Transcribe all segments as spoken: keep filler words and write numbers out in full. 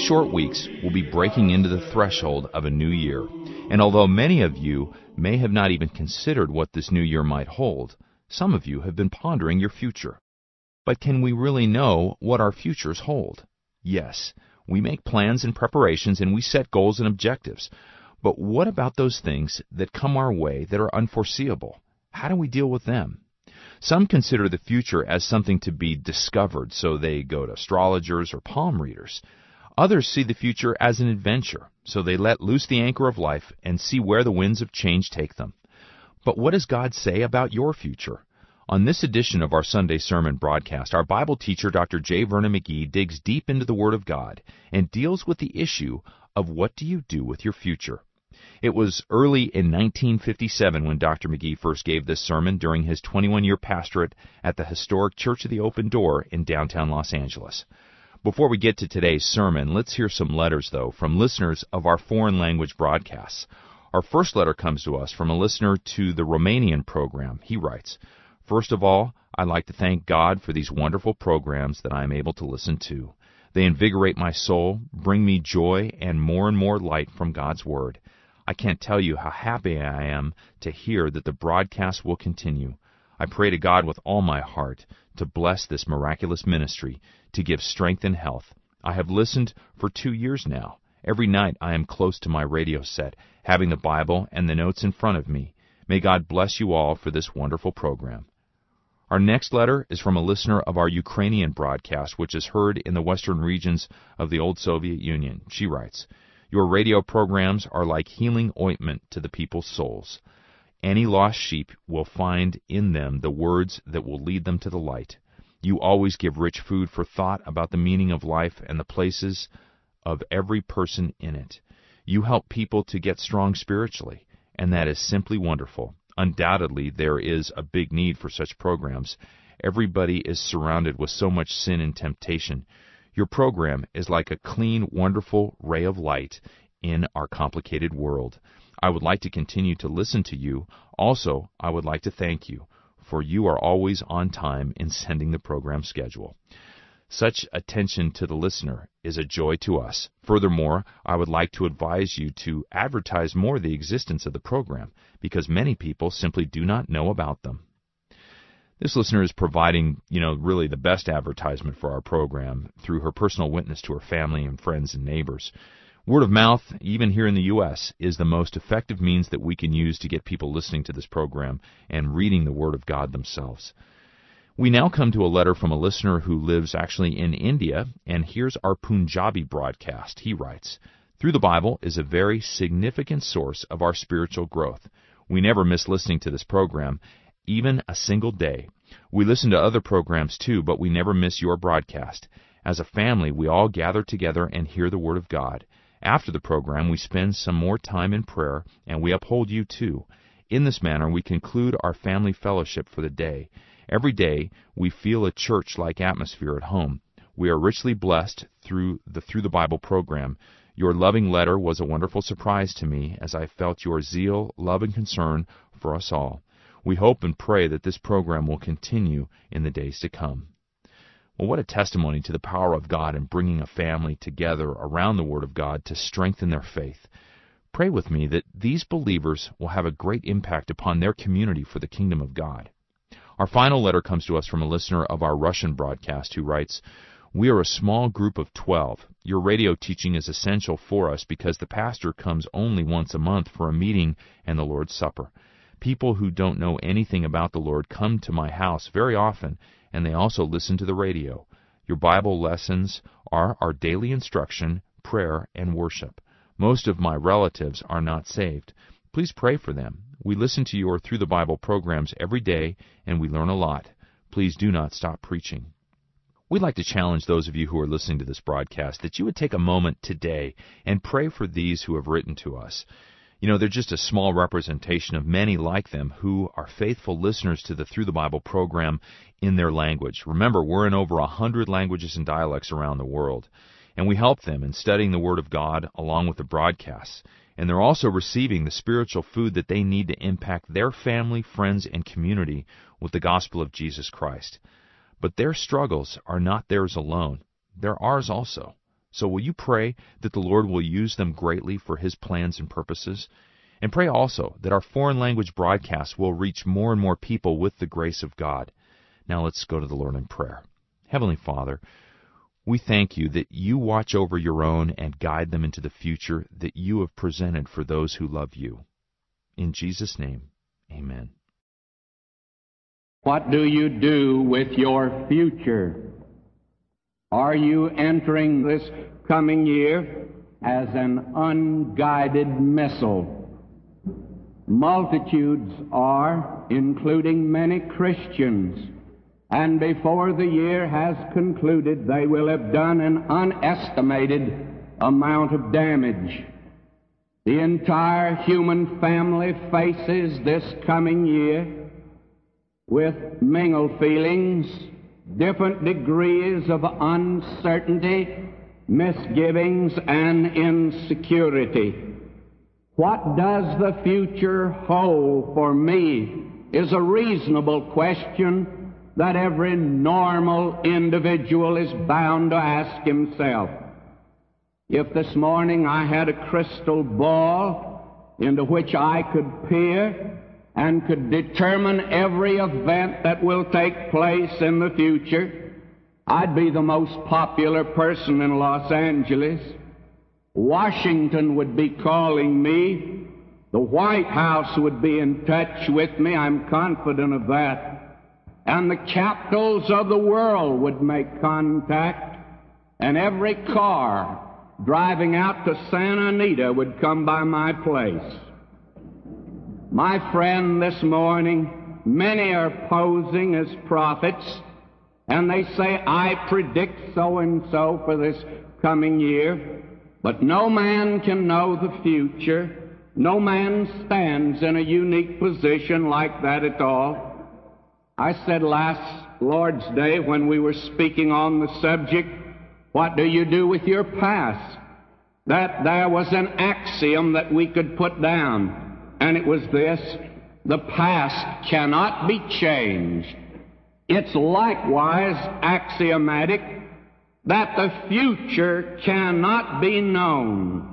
short weeks, we'll be breaking into the threshold of a new year. And although many of you may have not even considered what this new year might hold, some of you have been pondering your future. But can we really know what our futures hold? Yes, we make plans and preparations and we set goals and objectives. But what about those things that come our way that are unforeseeable? How do we deal with them? Some consider the future as something to be discovered, so they go to astrologers or palm readers. Others see the future as an adventure, so they let loose the anchor of life and see where the winds of change take them. But what does God say about your future? On this edition of our Sunday Sermon broadcast, our Bible teacher, Doctor J. Vernon McGee, digs deep into the Word of God and deals with the issue of what do you do with your future. It was early in nineteen fifty-seven when Doctor McGee first gave this sermon during his twenty-one-year pastorate at the historic Church of the Open Door in downtown Los Angeles. Before we get to today's sermon, let's hear some letters, though, from listeners of our foreign language broadcasts. Our first letter comes to us from a listener to the Romanian program. He writes, "First of all, I'd like to thank God for these wonderful programs that I am able to listen to. They invigorate my soul, bring me joy, and more and more light from God's Word. I can't tell you how happy I am to hear that the broadcast will continue. I pray to God with all my heart to bless this miraculous ministry, to give strength and health. I have listened for two years now. Every night I am close to my radio set, having the Bible and the notes in front of me. May God bless you all for this wonderful program." Our next letter is from a listener of our Ukrainian broadcast, which is heard in the western regions of the old Soviet Union. She writes, "Your radio programs are like healing ointment to the people's souls. Any lost sheep will find in them the words that will lead them to the light. You always give rich food for thought about the meaning of life and the places of every person in it. You help people to get strong spiritually, and that is simply wonderful. Undoubtedly, there is a big need for such programs. Everybody is surrounded with so much sin and temptation. Your program is like a clean, wonderful ray of light in our complicated world. I would like to continue to listen to you. Also, I would like to thank you, for you are always on time in sending the program schedule." Such attention to the listener is a joy to us. Furthermore, I would like to advise you to advertise more the existence of the program, because many people simply do not know about them. This listener is providing, you know, really the best advertisement for our program through her personal witness to her family and friends and neighbors. Word of mouth, even here in the U S, is the most effective means that we can use to get people listening to this program and reading the Word of God themselves. We now come to a letter from a listener who lives actually in India, and here's our Punjabi broadcast. He writes, "Through the Bible is a very significant source of our spiritual growth. We never miss listening to this program, even a single day. We listen to other programs too, but we never miss your broadcast. As a family, we all gather together and hear the Word of God. After the program, we spend some more time in prayer, and we uphold you too. In this manner, we conclude our family fellowship for the day. Every day, we feel a church-like atmosphere at home. We are richly blessed through the Through the Bible program. Your loving letter was a wonderful surprise to me as I felt your zeal, love, and concern for us all. We hope and pray that this program will continue in the days to come." Well, what a testimony to the power of God in bringing a family together around the Word of God to strengthen their faith. Pray with me that these believers will have a great impact upon their community for the kingdom of God. Our final letter comes to us from a listener of our Russian broadcast who writes, "We are a small group of twelve. Your radio teaching is essential for us because the pastor comes only once a month for a meeting and the Lord's Supper. People who don't know anything about the Lord come to my house very often, and they also listen to the radio. Your Bible lessons are our daily instruction, prayer, and worship. Most of my relatives are not saved. Please pray for them. We listen to your Through the Bible programs every day, and we learn a lot. Please do not stop preaching." We'd like to challenge those of you who are listening to this broadcast that you would take a moment today and pray for these who have written to us. You know, they're just a small representation of many like them who are faithful listeners to the Through the Bible program in their language. Remember, we're in over a hundred languages and dialects around the world, and we help them in studying the Word of God along with the broadcasts. And they're also receiving the spiritual food that they need to impact their family, friends, and community with the gospel of Jesus Christ. But their struggles are not theirs alone. They're ours also. So will you pray that the Lord will use them greatly for His plans and purposes? And pray also that our foreign language broadcasts will reach more and more people with the grace of God. Now let's go to the Lord in prayer. Heavenly Father, we thank you that you watch over your own and guide them into the future that you have presented for those who love you. In Jesus' name, amen. What do you do with your future? Are you entering this coming year as an unguided missile? Multitudes are, including many Christians, and before the year has concluded, they will have done an unestimated amount of damage. The entire human family faces this coming year with mingled feelings, different degrees of uncertainty, misgivings, and insecurity. What does the future hold for me is a reasonable question that every normal individual is bound to ask himself. If this morning I had a crystal ball into which I could peer and could determine every event that will take place in the future, I'd be the most popular person in Los Angeles. Washington would be calling me. The White House would be in touch with me. I'm confident of that. And the capitals of the world would make contact. And every car driving out to Santa Anita would come by my place. My friend, this morning, many are posing as prophets, and they say, I predict so-and-so for this coming year. But no man can know the future. No man stands in a unique position like that at all. I said last Lord's Day when we were speaking on the subject, what do you do with your past? That there was an axiom that we could put down, and it was this: the past cannot be changed. It's likewise axiomatic that the future cannot be known.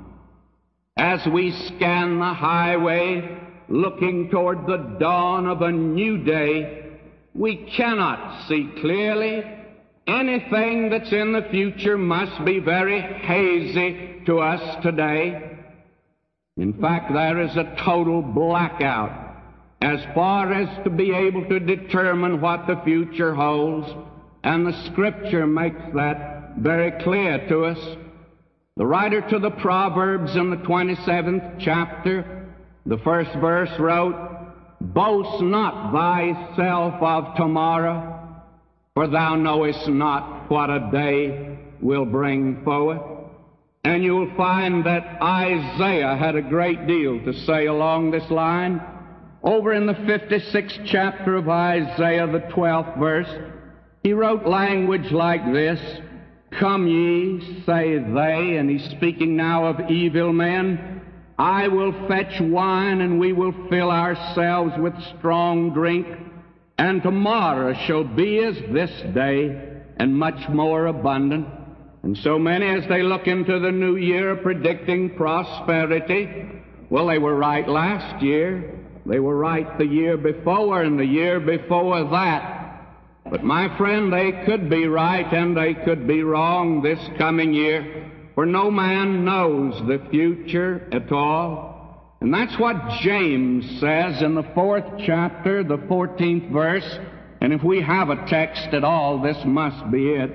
As we scan the highway looking toward the dawn of a new day, we cannot see clearly. Anything that's in the future must be very hazy to us today. In fact, there is a total blackout as far as to be able to determine what the future holds, and the Scripture makes that very clear to us. The writer to the Proverbs in the twenty-seventh chapter, the first verse wrote, Boast not thyself of tomorrow, for thou knowest not what a day will bring forth. And you'll find that Isaiah had a great deal to say along this line. Over in the fifty-sixth chapter of Isaiah, the twelfth verse, he wrote language like this: Come ye, say they, and he's speaking now of evil men, I will fetch wine, and we will fill ourselves with strong drink, and tomorrow shall be as this day, and much more abundant. And so many, as they look into the new year, are predicting prosperity. Well, they were right last year. They were right the year before, and the year before that. But my friend, they could be right and they could be wrong this coming year, for no man knows the future at all. And that's what James says in the fourth chapter, the fourteenth verse. And if we have a text at all, this must be it.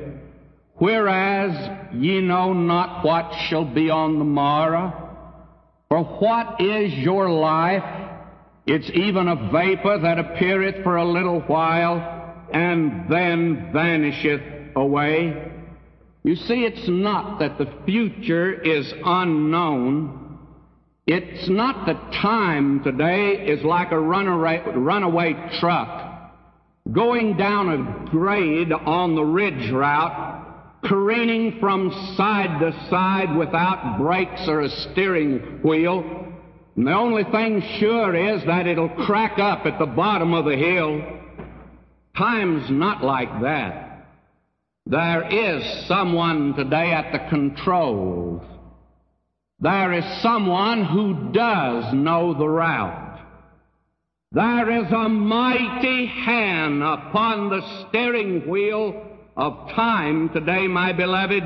Whereas ye know not what shall be on the morrow, for what is your life? It's even a vapor that appeareth for a little while, and then vanisheth away. You see, it's not that the future is unknown. It's not that time today is like a runaway, runaway truck going down a grade on the ridge route, careening from side to side without brakes or a steering wheel. And the only thing sure is that it'll crack up at the bottom of the hill. Time's not like that. There is someone today at the controls. There is someone who does know the route. There is a mighty hand upon the steering wheel of time today, my beloved.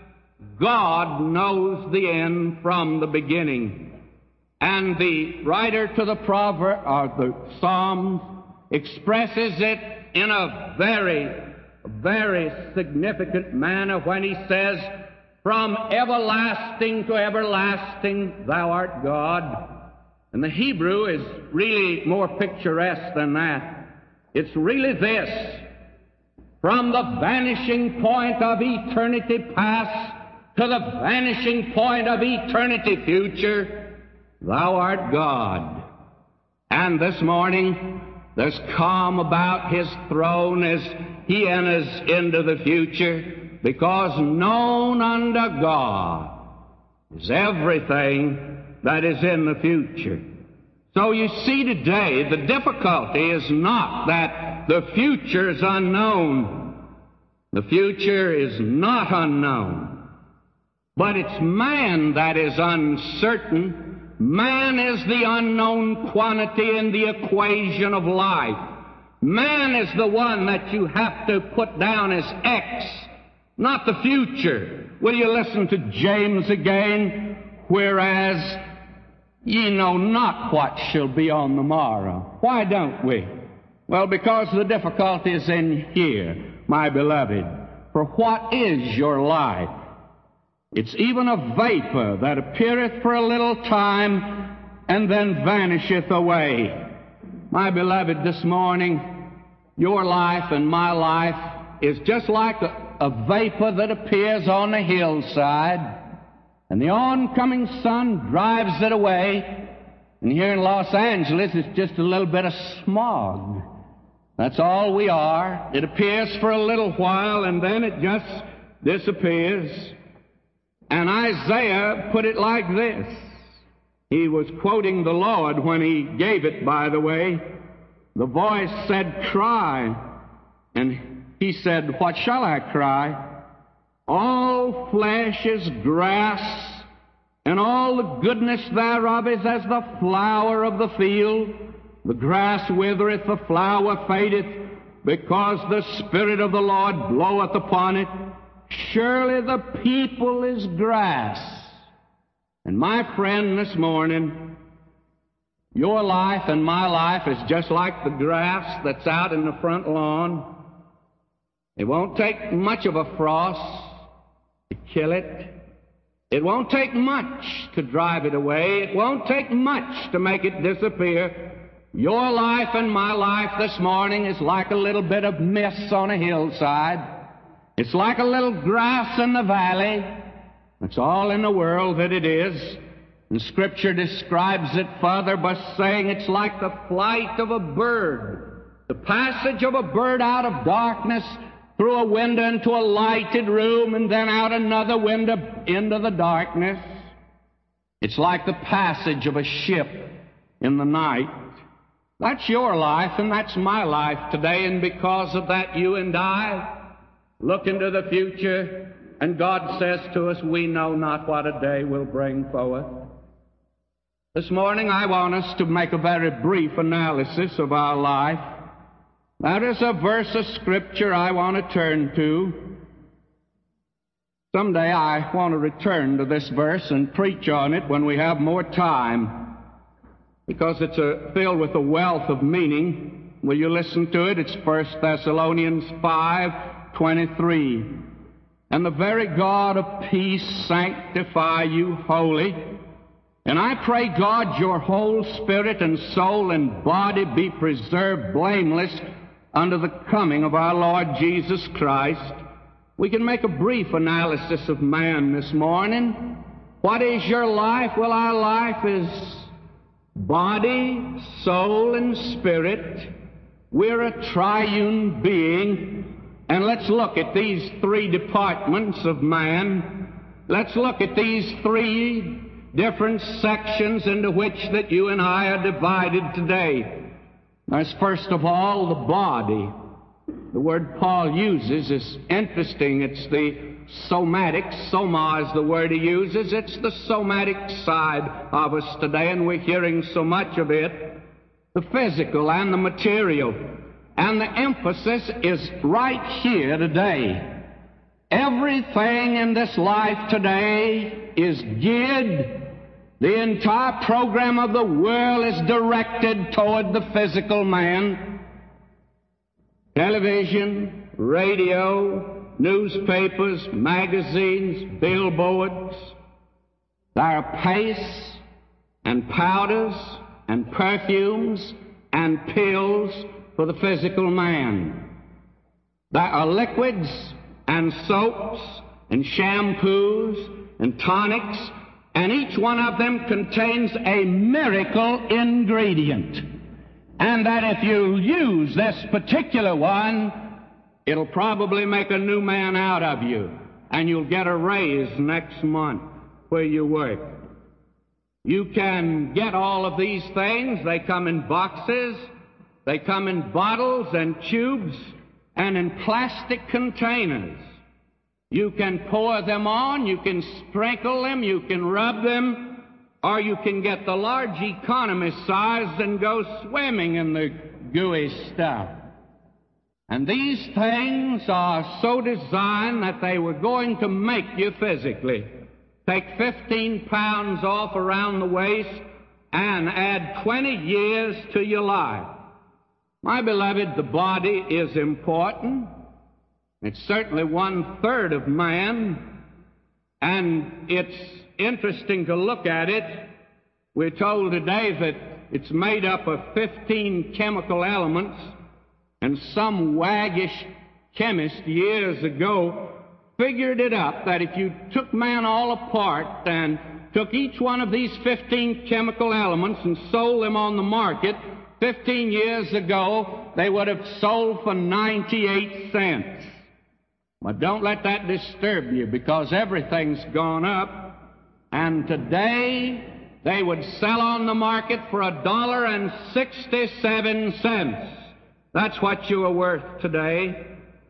God knows the end from the beginning. And the writer to the proverb, or the Psalms, expresses it in a very, very significant manner when he says, "From everlasting to everlasting thou art God." And the Hebrew is really more picturesque than that. It's really this: from the vanishing point of eternity past to the vanishing point of eternity future, thou art God. And this morning, there's calm about His throne as He enters into the future, because known unto God is everything that is in the future. So you see today, the difficulty is not that the future is unknown. The future is not unknown. But it's man that is uncertain. Man is the unknown quantity in the equation of life. Man is the one that you have to put down as X, not the future. Will you listen to James again? Whereas ye know not what shall be on the morrow. Why don't we? Well, because the difficulty is in here, my beloved. For what is your life? It's even a vapor that appeareth for a little time and then vanisheth away. My beloved, this morning, your life and my life is just like a, a vapor that appears on the hillside, and the oncoming sun drives it away. And here in Los Angeles, it's just a little bit of smog. That's all we are. It appears for a little while, and then it just disappears. And Isaiah put it like this. He was quoting the Lord when he gave it, by the way. The voice said, "Cry." And he said, "What shall I cry? All flesh is grass, and all the goodness thereof is as the flower of the field. The grass withereth, the flower fadeth, because the Spirit of the Lord bloweth upon it. Surely the people is grass." And my friend, this morning, your life and my life is just like the grass that's out in the front lawn. It won't take much of a frost to kill it. It won't take much to drive it away. It won't take much to make it disappear. Your life and my life this morning is like a little bit of mist on a hillside. It's like a little grass in the valley. That's all in the world that it is. And Scripture describes it further by saying it's like the flight of a bird, the passage of a bird out of darkness through a window into a lighted room, and then out another window into the darkness. It's like the passage of a ship in the night. That's your life, and that's my life today, and because of that, you and I look into the future, and God says to us, we know not what a day will bring forth. This morning I want us to make a very brief analysis of our life. That is a verse of Scripture I want to turn to. Someday I want to return to this verse and preach on it when we have more time, because it's a, filled with a wealth of meaning. Will you listen to it? It's First Thessalonians five twenty-three. "And the very God of peace sanctify you wholly. And I pray, God, your whole spirit and soul and body be preserved blameless unto the coming of our Lord Jesus Christ." We can make a brief analysis of man this morning. What is your life? Well, our life is body, soul, and spirit. We're a triune being. And let's look at these three departments of man. Let's look at these three different sections into which that you and I are divided today. There's first of all the body. The word Paul uses is interesting. It's the somatic, soma is the word he uses. It's the somatic side of us today, and we're hearing so much of it, the physical and the material. And the emphasis is right here today. Everything in this life today is geared, the entire program of the world is directed toward the physical man. Television, radio, newspapers, magazines, billboards. There are pastes and powders and perfumes and pills for the physical man. There are liquids and soaps and shampoos and tonics, and each one of them contains a miracle ingredient. And that if you use this particular one, it'll probably make a new man out of you, and you'll get a raise next month where you work. You can get all of these things. They come in boxes, they come in bottles and tubes, and in plastic containers. You can pour them on, you can sprinkle them, you can rub them, or you can get the large economy size and go swimming in the gooey stuff. And these things are so designed that they were going to make you physically. Take fifteen pounds off around the waist and add twenty years to your life. My beloved, the body is important. It's certainly one-third of man, and it's interesting to look at it. We're told today that it's made up of fifteen chemical elements, and some waggish chemist years ago figured it up that if you took man all apart and took each one of these fifteen chemical elements and sold them on the market, fifteen years ago they would have sold for ninety-eight cents. But don't let that disturb you, because everything's gone up, and today they would sell on the market for a dollar and sixty-seven cents. That's what you are worth today.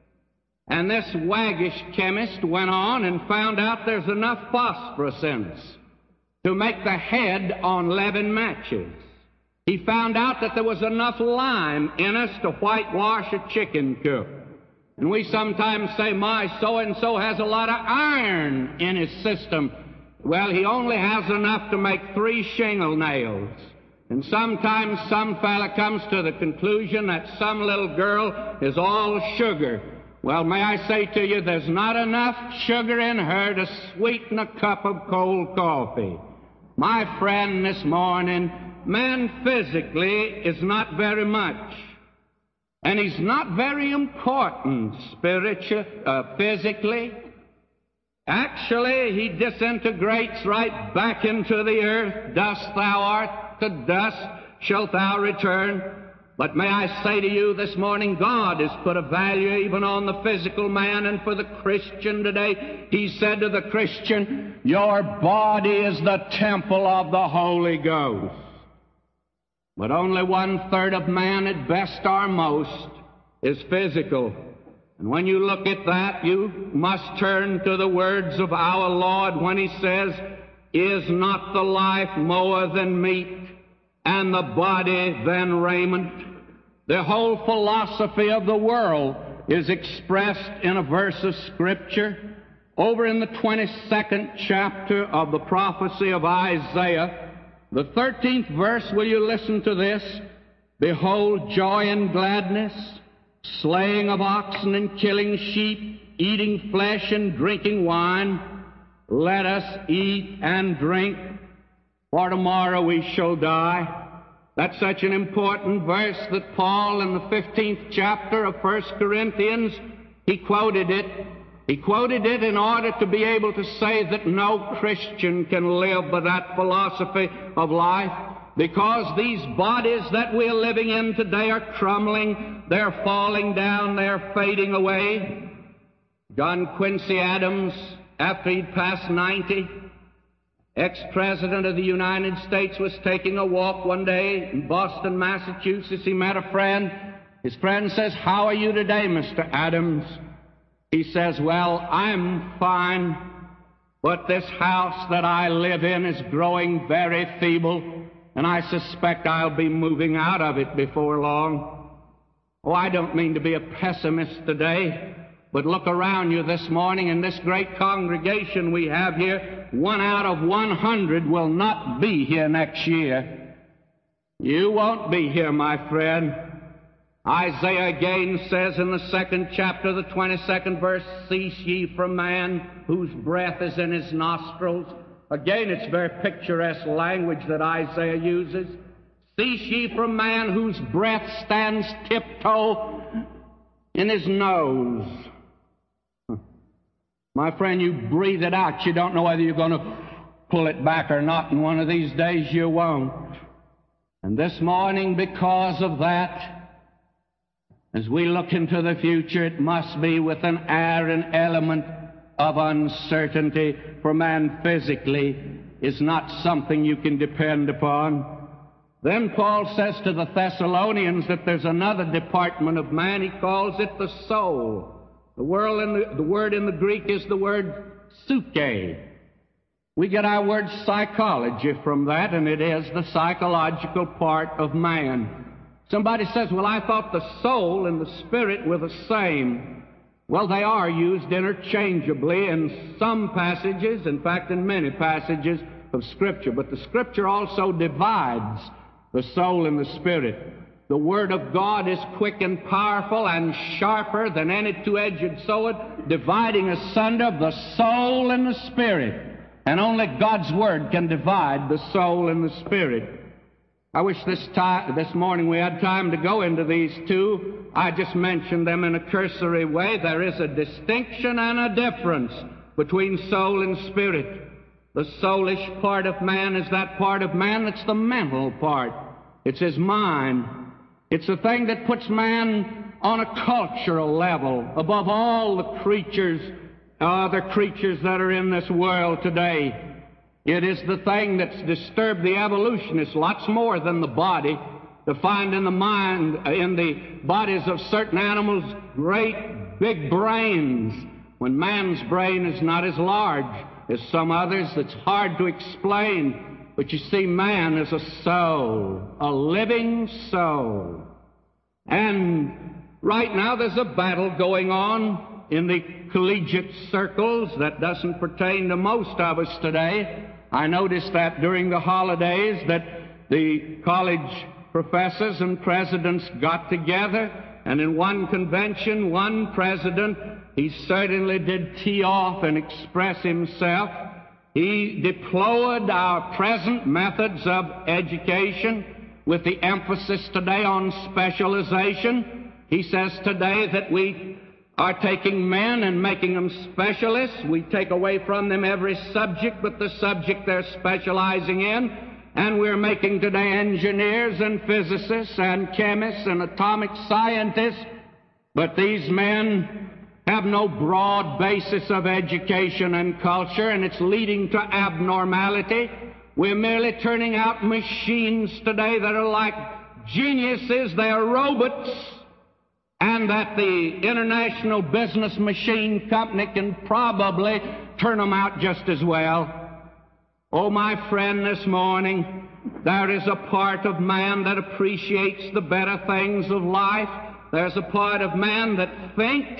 And this waggish chemist went on and found out there's enough phosphorus in us to make the head on leaven matches. He found out that there was enough lime in us to whitewash a chicken coop. And we sometimes say, my so-and-so has a lot of iron in his system. Well, he only has enough to make three shingle nails. And sometimes some fella comes to the conclusion that some little girl is all sugar. Well, may I say to you, there's not enough sugar in her to sweeten a cup of cold coffee. My friend, this morning, man physically is not very much. And he's not very important spiritually, uh, physically. Actually, he disintegrates right back into the earth. Dust thou art, to dust shalt thou return. But may I say to you this morning, God has put a value even on the physical man, and for the Christian today, He said to the Christian, your body is the temple of the Holy Ghost. But only one-third of man, at best or most, is physical. And when you look at that, you must turn to the words of our Lord when He says, is not the life more than meat, and the body than raiment? The whole philosophy of the world is expressed in a verse of Scripture. Over in the twenty-second chapter of the prophecy of Isaiah, the thirteenth verse, will you listen to this? Behold, joy and gladness, slaying of oxen and killing sheep, eating flesh and drinking wine. Let us eat and drink, for tomorrow we shall die. That's such an important verse that Paul, in the fifteenth chapter of First Corinthians, he quoted it. He quoted it in order to be able to say that no Christian can live by that philosophy of life, because these bodies that we're living in today are crumbling, they're falling down, they're fading away. John Quincy Adams, after he'd passed ninety, ex-president of the United States, was taking a walk one day in Boston, Massachusetts. He met a friend, His friend says, "How are you today, Mister Adams?" He says, "Well, I'm fine, but this house that I live in is growing very feeble, and I suspect I'll be moving out of it before long." Oh, I don't mean to be a pessimist today, but look around you this morning in this great congregation we have here. One out of one hundred will not be here next year. You won't be here, my friend. Isaiah again says in the second chapter, the twenty-second verse, "Cease ye from man, whose breath is in his nostrils." Again, it's very picturesque language that Isaiah uses. "Cease ye from man, whose breath stands tiptoe in his nose." My friend, you breathe it out. You don't know whether you're going to pull it back or not, and one of these days you won't. And this morning, because of that, as we look into the future, it must be with an air and element of uncertainty, for man physically is not something you can depend upon. Then Paul says to the Thessalonians that there's another department of man. He calls it the soul. The word in the, the word in the Greek is the word psyche. We get our word psychology from that, and it is the psychological part of man. Somebody says, "Well, I thought the soul and the spirit were the same." Well, they are used interchangeably in some passages, in fact, in many passages of Scripture. But the Scripture also divides the soul and the spirit. The Word of God is quick and powerful and sharper than any two-edged sword, dividing asunder the soul and the spirit. And only God's Word can divide the soul and the spirit. I wish this time, this morning we had time to go into these two. I just mentioned them in a cursory way. There is a distinction and a difference between soul and spirit. The soulish part of man is that part of man that's the mental part. It's his mind. It's the thing that puts man on a cultural level above all the creatures, other creatures that are in this world today. It is the thing that's disturbed the evolutionists lots more than the body, to find in the mind, in the bodies of certain animals, great big brains, when man's brain is not as large as some others. It's hard to explain, but you see, man is a soul, a living soul. And right now there's a battle going on in the collegiate circles that doesn't pertain to most of us today. I noticed that during the holidays that the college professors and presidents got together, and in one convention, one president, he certainly did tee off and express himself. He deplored our present methods of education with the emphasis today on specialization. He says today that we are taking men and making them specialists. We take away from them every subject but the subject they're specializing in. And we're making today engineers and physicists and chemists and atomic scientists. But these men have no broad basis of education and culture, and it's leading to abnormality. We're merely turning out machines today that are like geniuses. They are robots. And that the International Business Machine Company can probably turn them out just as well. Oh, my friend, this morning, there is a part of man that appreciates the better things of life. There's a part of man that thinks.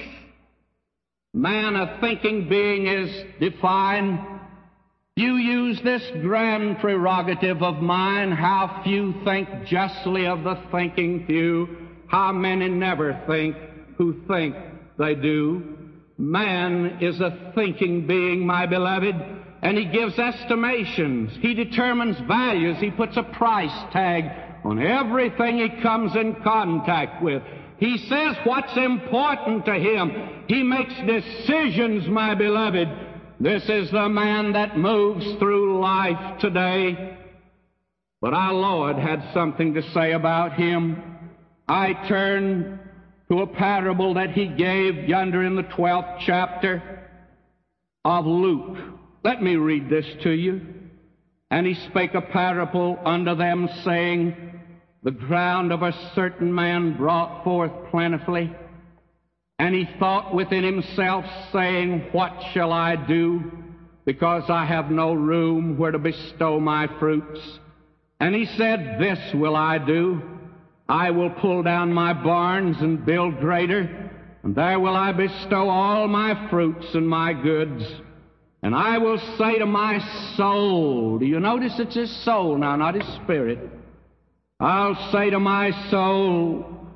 Man, a thinking being, is defined. You use this grand prerogative of mine, how few think justly of the thinking few. How many never think who think they do. Man is a thinking being, my beloved, and he gives estimations. He determines values. He puts a price tag on everything he comes in contact with. He says what's important to him. He makes decisions, my beloved. This is the man that moves through life today. But our Lord had something to say about him. I turn to a parable that he gave yonder in the twelfth chapter of Luke. Let me read this to you. And he spake a parable unto them, saying, the ground of a certain man brought forth plentifully. And he thought within himself, saying, What shall I do? Because I have no room where to bestow my fruits. And he said, This will I do. I will pull down my barns and build greater, and there will I bestow all my fruits and my goods. And I will say to my soul, do you notice it's his soul now, not his spirit? I'll say to my soul,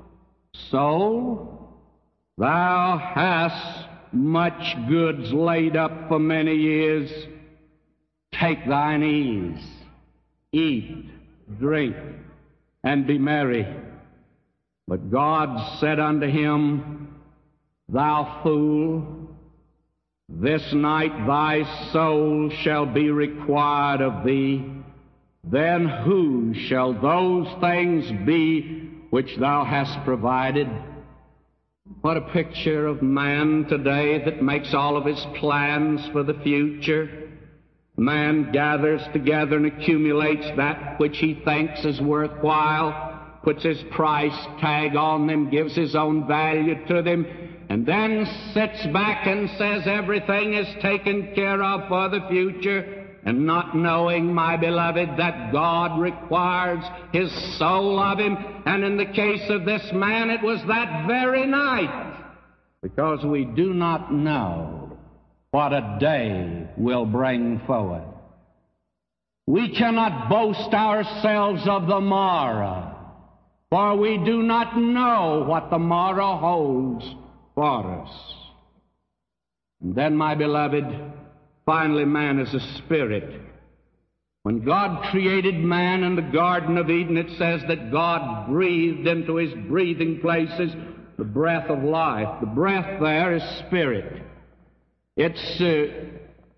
Soul, thou hast much goods laid up for many years. Take thine ease, eat, drink, and be merry. But God said unto him, Thou fool, this night thy soul shall be required of thee. Then whose shall those things be which thou hast provided? What a picture of man today that makes all of his plans for the future. Man gathers together and accumulates that which he thinks is worthwhile, puts his price tag on them, gives his own value to them, and then sits back and says everything is taken care of for the future, and not knowing, my beloved, that God requires his soul of him. And in the case of this man, it was that very night, because we do not know what a day will bring forward. We cannot boast ourselves of the morrow, for we do not know what the morrow holds for us. And then, my beloved, finally, man is a spirit. When God created man in the Garden of Eden, it says that God breathed into his breathing places the breath of life. The breath there is spirit. It's uh,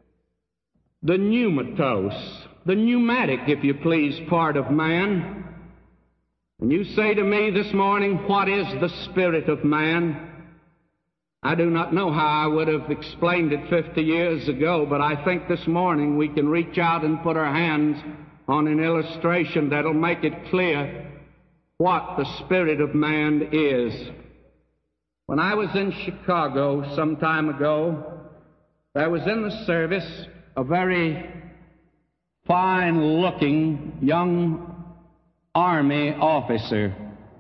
the pneumatos, the pneumatic, if you please, part of man. And you say to me this morning, what is the spirit of man? I do not know how I would have explained it fifty years ago, but I think this morning we can reach out and put our hands on an illustration that'll make it clear what the spirit of man is. When I was in Chicago some time ago, there was in the service a very fine-looking young Army officer.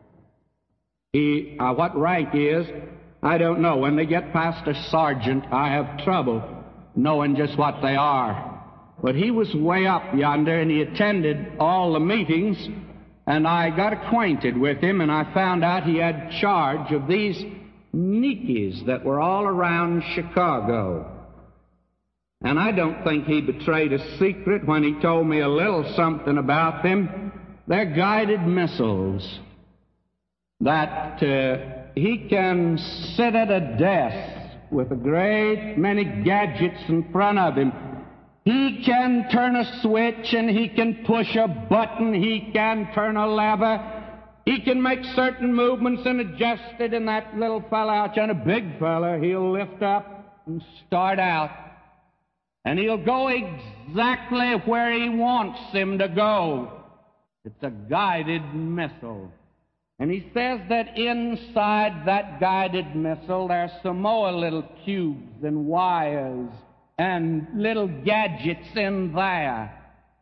He, uh, what rank he is, I don't know. When they get past a sergeant, I have trouble knowing just what they are. But he was way up yonder, and he attended all the meetings, and I got acquainted with him, and I found out he had charge of these Nikis that were all around Chicago. And I don't think he betrayed a secret when he told me a little something about them. They're guided missiles that uh, he can sit at a desk with a great many gadgets in front of him. He can turn a switch and he can push a button. He can turn a lever. He can make certain movements and adjust it, and that little fella out there, a big fella, he'll lift up and start out. And he'll go exactly where he wants him to go. It's a guided missile. And he says that inside that guided missile there's some more little tubes and wires and little gadgets in there.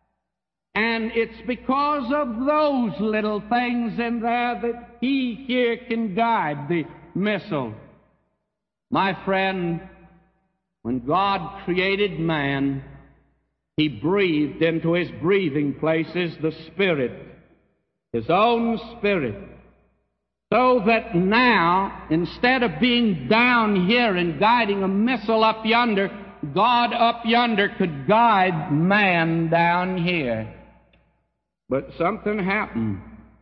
And it's because of those little things in there that he here can guide the missile. My friend, when God created man, he breathed into his breathing places the Spirit, his own Spirit, so that now, instead of being down here and guiding a missile up yonder, God up yonder could guide man down here. But something happened.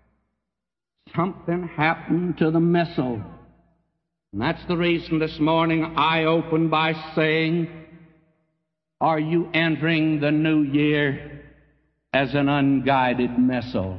Something happened to the missile. And that's the reason this morning I opened by saying, are you entering the new year as an unguided missile?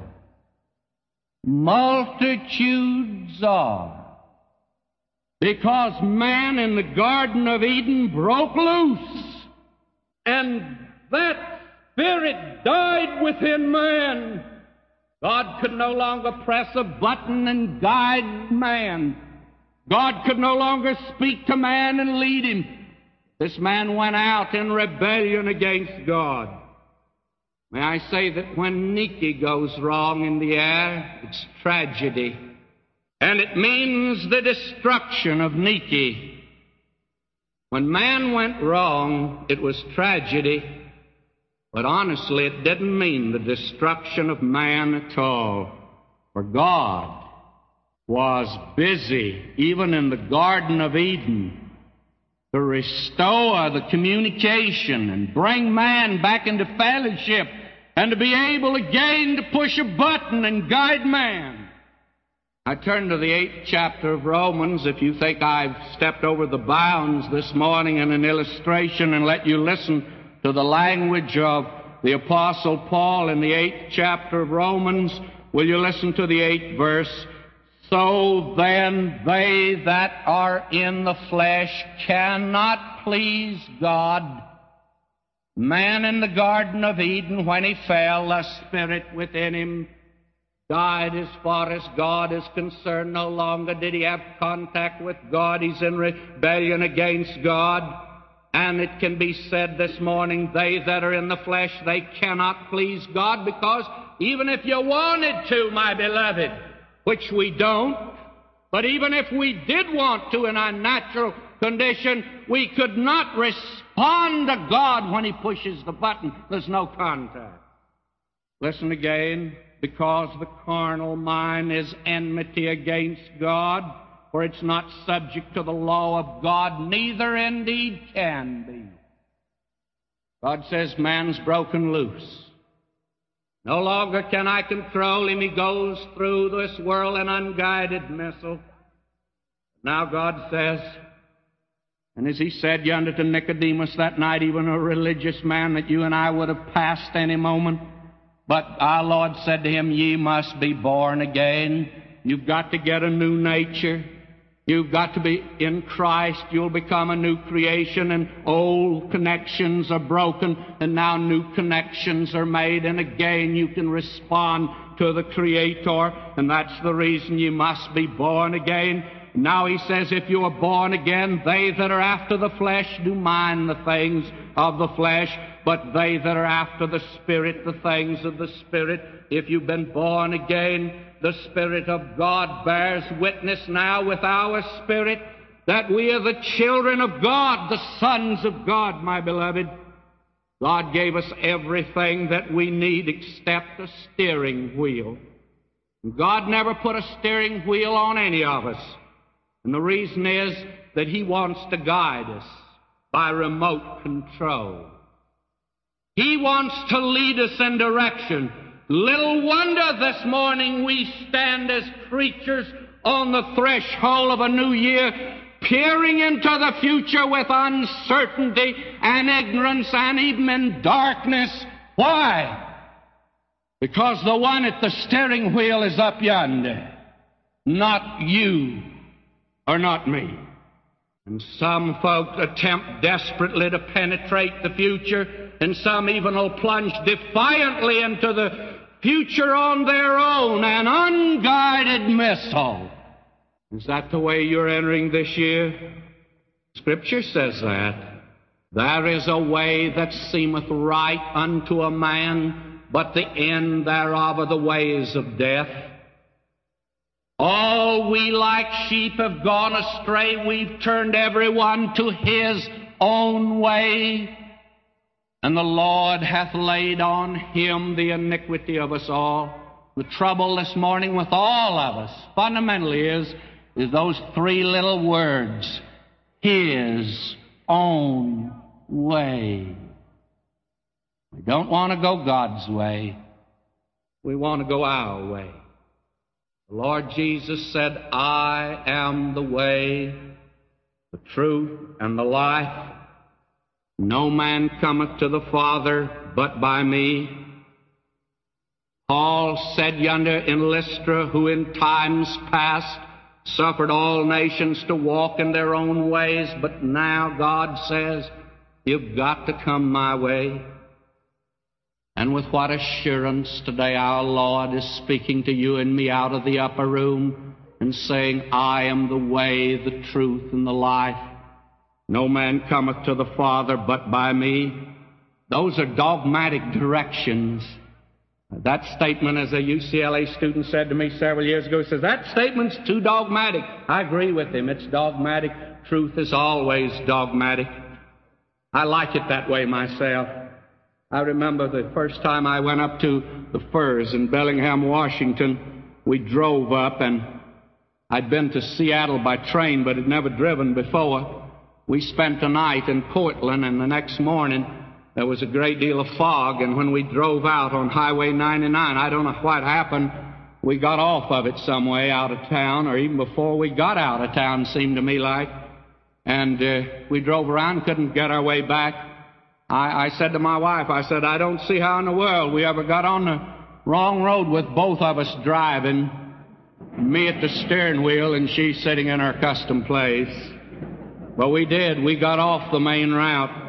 Multitudes are. Because man in the Garden of Eden broke loose, and that spirit died within man, God could no longer press a button and guide man. God could no longer speak to man and lead him. This man went out in rebellion against God. May I say that when Nike goes wrong in the air, it's tragedy. And it means the destruction of Nike. When man went wrong, it was tragedy. But honestly, it didn't mean the destruction of man at all. For God was busy, even in the Garden of Eden, to restore the communication and bring man back into fellowship and to be able again to push a button and guide man. I turn to the eighth chapter of Romans. If you think I've stepped over the bounds this morning in an illustration and let you listen to the language of the Apostle Paul in the eighth chapter of Romans, will you listen to the eighth verse? So then they that are in the flesh cannot please God. Man in the Garden of Eden, when he fell, the Spirit within him died as far as God is concerned. No longer did he have contact with God. He's in rebellion against God. And it can be said this morning, they that are in the flesh, they cannot please God, because even if you wanted to, my beloved, which we don't, but even if we did want to in our natural condition, we could not respond to God when he pushes the button. There's no contact. Listen again. Because the carnal mind is enmity against God, for it's not subject to the law of God, neither indeed can be. God says man's broken loose. No longer can I control him. He goes through this world an unguided missile. Now God says, and as he said yonder to Nicodemus that night, even a religious man that you and I would have passed any moment, but our Lord said to him, ye must be born again. You've got to get a new nature. You've got to be in Christ. You'll become a new creation, and old connections are broken, and now new connections are made, and again you can respond to the Creator, and that's the reason you must be born again. Now he says, if you are born again, they that are after the flesh do mind the things of the flesh, but they that are after the Spirit, the things of the Spirit. If you've been born again, the Spirit of God bears witness now with our spirit that we are the children of God, the sons of God, my beloved. God gave us everything that we need except a steering wheel. God never put a steering wheel on any of us. And the reason is that he wants to guide us by remote control. He wants to lead us in direction. Little wonder this morning we stand as creatures on the threshold of a new year, peering into the future with uncertainty and ignorance and even in darkness. Why? Because the one at the steering wheel is up yonder, not you or not me. And some folk attempt desperately to penetrate the future, and some even will plunge defiantly into the future on their own, an unguided missile. Is that the way you're entering this year? Scripture says that. There is a way that seemeth right unto a man, but the end thereof are the ways of death. All we like sheep have gone astray. We've turned everyone to his own way. And the Lord hath laid on him the iniquity of us all. The trouble this morning with all of us fundamentally is, is those three little words. His own way. We don't want to go God's way. We want to go our way. The Lord Jesus said, I am the way, the truth, and the life. No man cometh to the Father but by me. Paul said yonder in Lystra, who in times past suffered all nations to walk in their own ways, but now God says, you've got to come my way. And with what assurance today our Lord is speaking to you and me out of the upper room and saying, I am the way, the truth, and the life. No man cometh to the Father but by me. Those are dogmatic directions. That statement, as a U C L A student said to me several years ago, he says, that statement's too dogmatic. I agree with him. It's dogmatic. Truth is always dogmatic. I like it that way myself. I remember the first time I went up to the Firs in Bellingham, Washington. We drove up, and I'd been to Seattle by train, but had never driven before. We spent the night in Portland, and the next morning there was a great deal of fog, and when we drove out on Highway ninety-nine, I don't know what happened. We got off of it some way out of town, or even before we got out of town, seemed to me like. And uh, we drove around, couldn't get our way back. I, I said to my wife, I said, I don't see how in the world we ever got on the wrong road with both of us driving, me at the steering wheel and she sitting in her accustomed place. But we did. We got off the main route.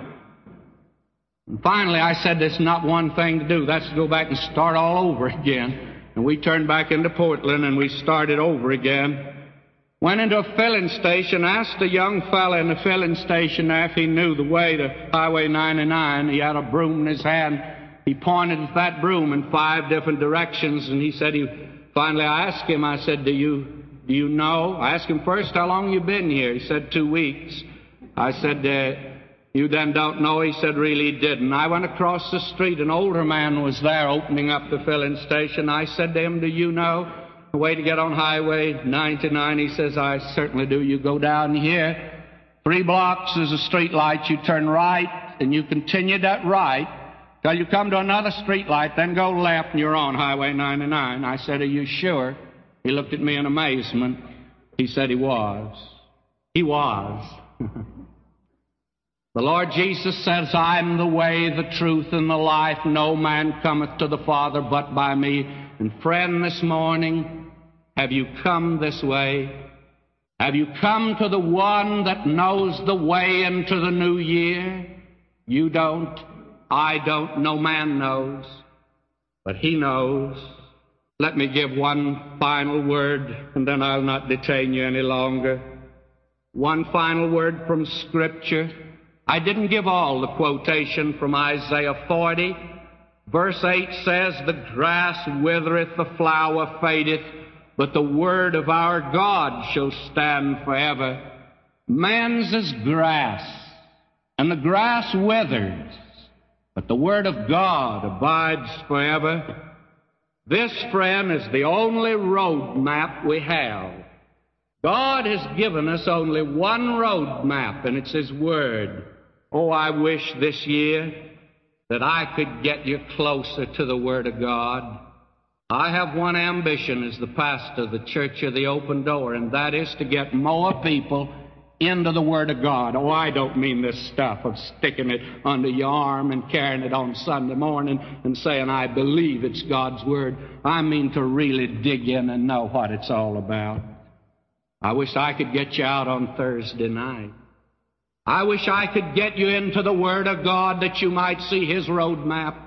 And finally, I said, there's not one thing to do. That's to go back and start all over again. And we turned back into Portland, and we started over again. Went into a filling station, asked a young fella in the filling station if he knew the way to Highway ninety-nine. He had a broom in his hand. He pointed at that broom in five different directions, and he said, he, finally I asked him, I said, do you, do you know? I asked him first, how long you been here? He said, two weeks. I said, uh, you then don't know? He said, really he didn't. I went across the street. An older man was there opening up the filling station. I said to him, do you know the way to get on Highway ninety-nine? He says, I certainly do. You go down here. Three blocks is a street light. You turn right, and you continue that right till you come to another street light, then go left, and you're on Highway ninety-nine. I said, are you sure? He looked at me in amazement. He said he was. He was. The Lord Jesus says, I'm the way, the truth, and the life. No man cometh to the Father but by me. And friend, this morning, have you come this way? Have you come to the one that knows the way into the new year? You don't. I don't. No man knows. But he knows. Let me give one final word, and then I'll not detain you any longer. One final word from Scripture. I didn't give all the quotation from Isaiah forty. Verse eight says, the grass withereth, the flower fadeth, but the word of our God shall stand forever. Man's is grass, and the grass withers, but the word of God abides forever. This, friend, is the only road map we have. God has given us only one road map, and it's His Word. Oh, I wish this year that I could get you closer to the Word of God. I have one ambition as the pastor of the Church of the Open Door, and that is to get more people into the Word of God. Oh, I don't mean this stuff of sticking it under your arm and carrying it on Sunday morning and saying, I believe it's God's Word. I mean to really dig in and know what it's all about. I wish I could get you out on Thursday night. I wish I could get you into the Word of God that you might see His road map.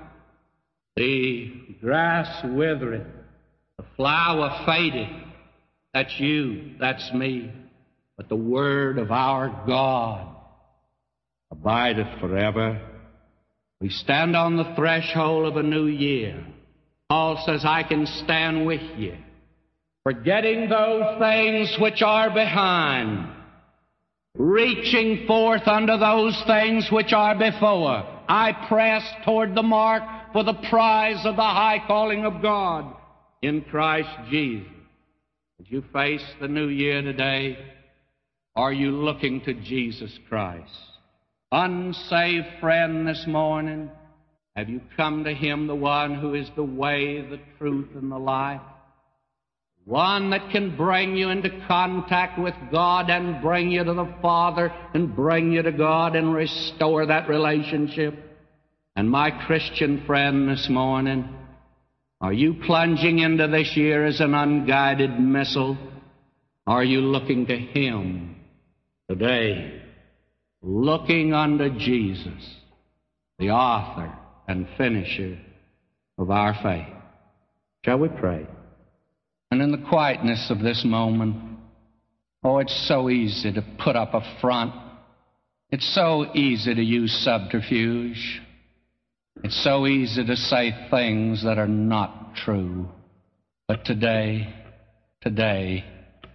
The grass withereth, the flower fadeth. That's you, that's me. But the Word of our God abideth forever. We stand on the threshold of a new year. Paul says, I can stand with you, forgetting those things which are behind, reaching forth unto those things which are before. I press toward the mark for the prize of the high calling of God in Christ Jesus. As you face the new year today, are you looking to Jesus Christ? Unsaved friend this morning, have you come to Him, the one who is the way, the truth, and the life? One that can bring you into contact with God and bring you to the Father and bring you to God and restore that relationship. And my Christian friend this morning, are you plunging into this year as an unguided missile? Are you looking to Him today? Looking unto Jesus, the author and finisher of our faith. Shall we pray? And in the quietness of this moment, oh, it's so easy to put up a front. It's so easy to use subterfuge. It's so easy to say things that are not true. But today, today,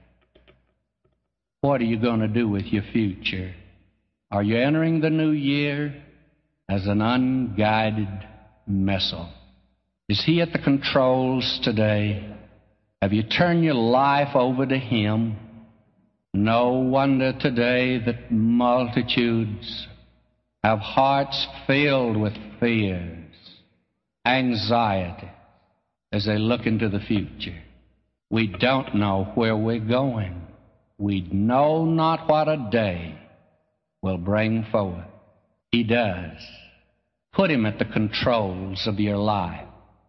what are you going to do with your future? Are you entering the new year as an unguided missile? Is He at the controls today? Have you turned your life over to Him? No wonder today that multitudes have hearts filled with fears, anxiety, as they look into the future. We don't know where we're going. We know not what a day will bring forth. He does. Put Him at the controls of your life.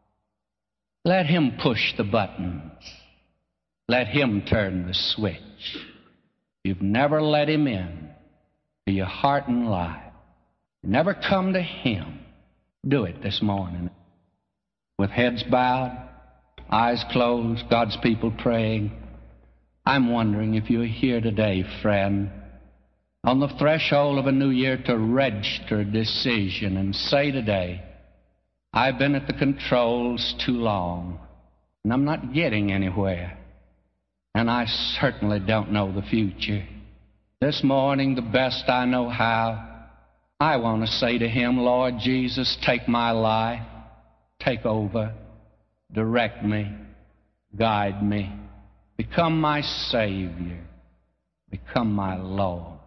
Let Him push the buttons. Let Him turn the switch. You've never let Him in to your heart and life. Never come to Him. Do it this morning. With heads bowed, eyes closed, God's people praying. I'm wondering if you're here today, friend, on the threshold of a new year to register a decision and say today, I've been at the controls too long, and I'm not getting anywhere, and I certainly don't know the future. This morning, the best I know how, I want to say to Him, Lord Jesus, take my life, take over, direct me, guide me, become my Savior, become my Lord.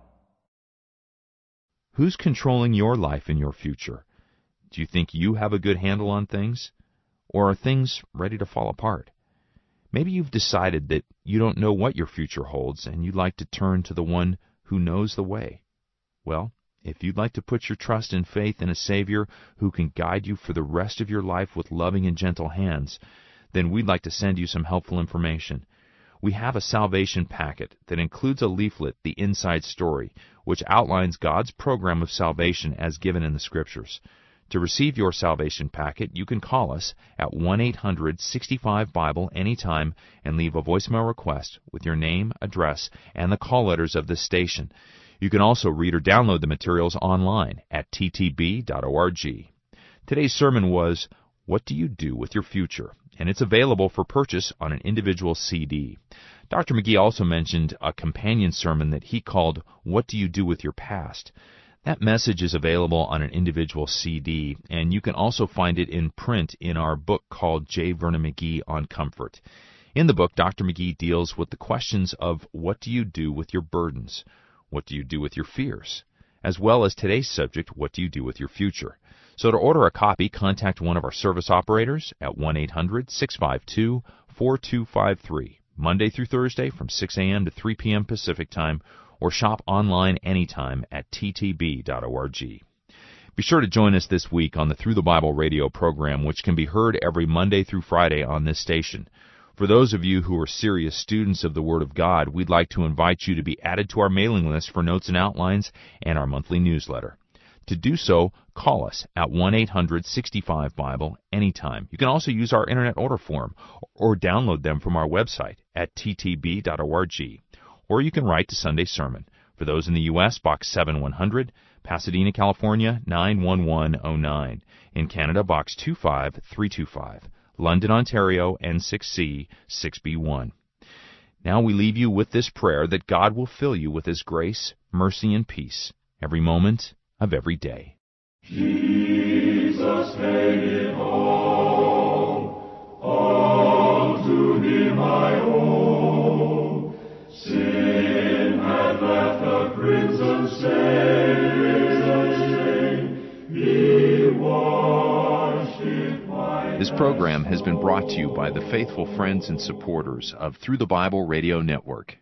Who's controlling your life and your future? Do you think you have a good handle on things? Or are things ready to fall apart? Maybe you've decided that you don't know what your future holds and you'd like to turn to the one who knows the way. Well, if you'd like to put your trust and faith in a Savior who can guide you for the rest of your life with loving and gentle hands, then we'd like to send you some helpful information. We have a salvation packet that includes a leaflet, The Inside Story, which outlines God's program of salvation as given in the Scriptures. To receive your salvation packet, you can call us at one eight hundred sixty-five Bible anytime and leave a voicemail request with your name, address, and the call letters of this station. You can also read or download the materials online at t t b dot org. Today's sermon was, What Do You Do With Your Future? And it's available for purchase on an individual C D. Doctor McGee also mentioned a companion sermon that he called, What Do You Do With Your Past? That message is available on an individual C D, and you can also find it in print in our book called J. Vernon McGee on Comfort. In the book, Doctor McGee deals with the questions of what do you do with your burdens? What do you do with your fears? As well as today's subject, what do you do with your future? So to order a copy, contact one of our service operators at one eight hundred six five two four two five three, Monday through Thursday from six a.m. to three p.m. Pacific Time, or shop online anytime at t t b dot org. Be sure to join us this week on the Through the Bible radio program, which can be heard every Monday through Friday on this station. For those of you who are serious students of the Word of God, we'd like to invite you to be added to our mailing list for notes and outlines and our monthly newsletter. To do so, call us at one eight hundred sixty-five Bible anytime. You can also use our Internet order form or download them from our website at t t b dot org. Or you can write to Sunday Sermon. For those in the U S, Box seven one hundred, Pasadena, California, nine one one oh nine. In Canada, Box two five three two five. London, Ontario, N six C six B one. Now we leave you with this prayer that God will fill you with His grace, mercy, and peace every moment of every day. Jesus made it all, all to Him I owe. Sin had left a crimson stain, He washed it white. This program has been brought to you by the faithful friends and supporters of Through the Bible Radio Network.